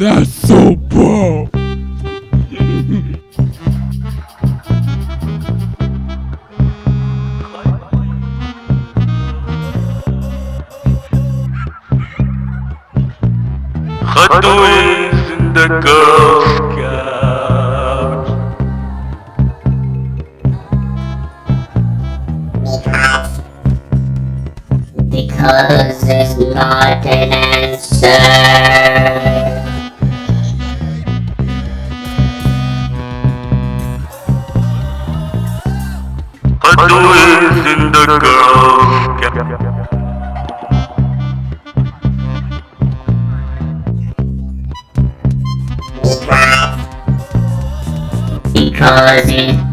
That's so bro. Hot Wheels in the Girl Scouts. Because it's not an answer. Hot Wheels in the Girl Scouts. Because it's